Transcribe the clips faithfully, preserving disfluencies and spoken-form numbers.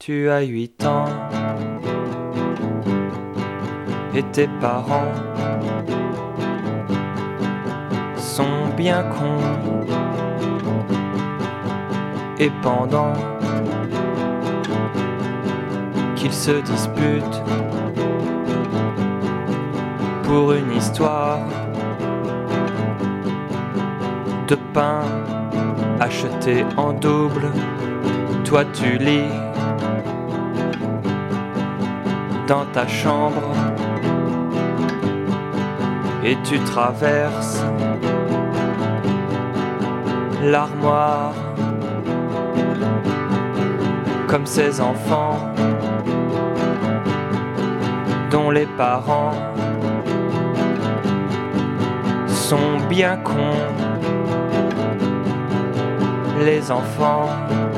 Tu as huit ans et tes parents sont bien cons. Et pendant qu'ils se disputent pour une histoire de pain acheté en double, toi tu lis dans ta chambre et tu traverses l'armoire comme ces enfants dont les parents sont bien cons. Les enfants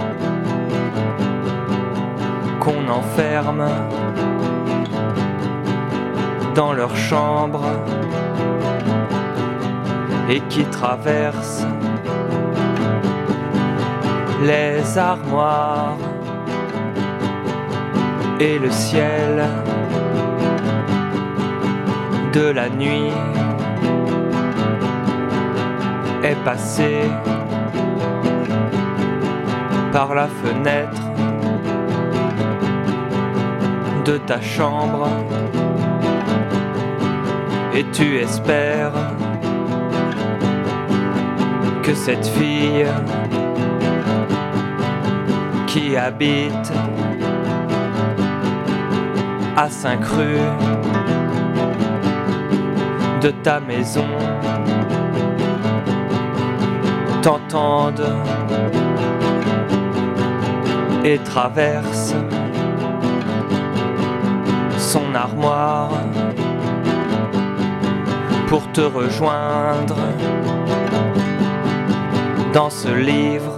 qu'on enferme dans leur chambre et qui traversent les armoires et le ciel de la nuit est passé par la fenêtre de ta chambre et tu espères que cette fille qui habite à cinq rues de ta maison t'entende et traverse son armoire pour te rejoindre dans ce livre